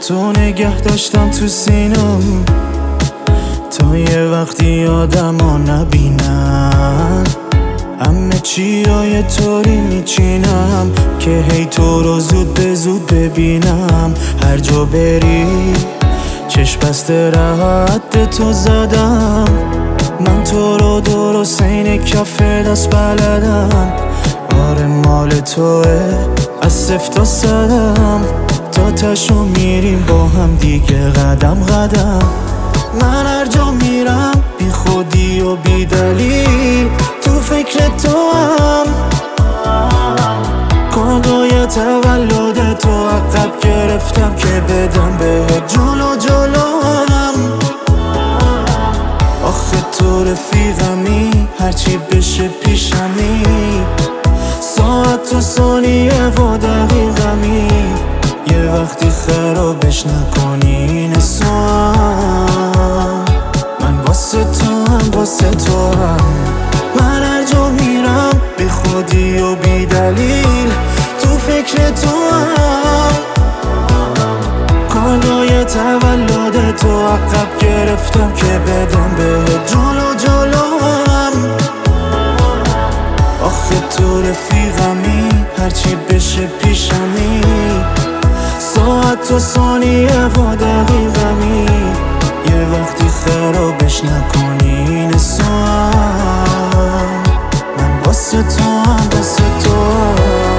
تو نگه داشتم تو سینم تا یه وقتی آدما نبینن. همه چیای طوری میچینم که هی تو رو زود به زود ببینم. هر جا بری چشم بسته راحت تو زدم. من تو رو درست این کف دست بلدم. آره مال توه از صفر تا صدم. تا تشو میریم با هم دیگه قدم قدم. من هر جا میرم بی خودی و بی دلیل تو فکر تو هم. کادوی تولد تو عقب گرفتم که بدم بهت جلو جلو هم. آخه تو رفیقمی هرچی بشه پیشمی. ساعت و ثانیه و دقیقمی. یه وقتی خرابش نکنی این سوام. من واسه تو هم واسه تو هم. من هر جا میرم بی خودی و بی دلیل تو فکر تو هم. کادوی تولد تو عقب گرفتم که بدم بهت جلو جلو هم. آخه تو رفیقمی هرچی بشه پیشمی. ساعت و ثانیه و دقیقمی. یه وقتی خرابش نکنی این سوام. من واسه تو هم واسه تو هم.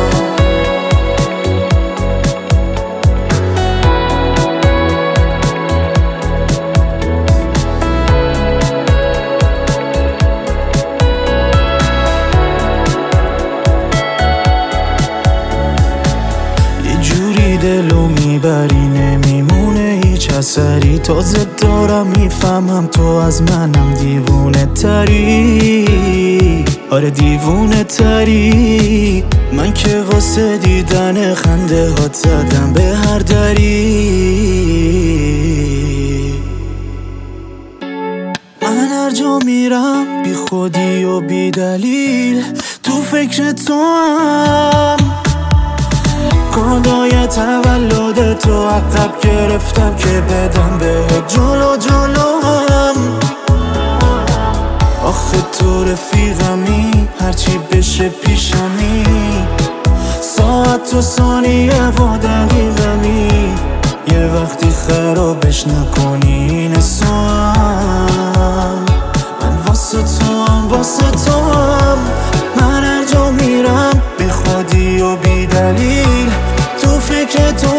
دلو میبری نمیمونه هیچ اثری. تازه دارم میفهمم تو از منم دیوونه تری. آره دیوونه تری. من که واسه دیدن خنده هات زدم به هر دری. من هر جا میرم بی خودی و بی دلیل تو فکر تو هم. کادوی تولد تو عقب گرفتم که بدم بهت جلو جلو هم. آخه تو رفیقمی هرچی بشه پیشمی. ساعت و ثانیه و دقیقمی. یه وقتی خرابش نکنی این سوام. من واسه تو هم واسه تو هم. من هر جا میرم بی خودی و بی دلیل تو فکر تو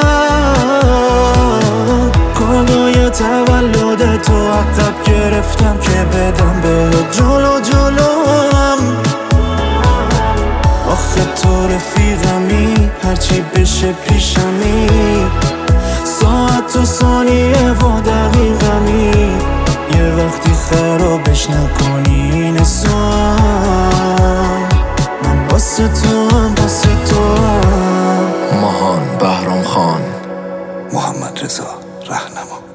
هم. کادوی تولد تو عقب گرفتم که بدم بهت جلو جلو هم. آخه تو رفیقمی هرچی بشه پیشمی. ساعت و ثانیه و دقیقمی. یه وقتی خرابش نکنی این سوام. من واسه تو هم واسه تو هم. ماهان بهرام خان، محمد رضا رهنما.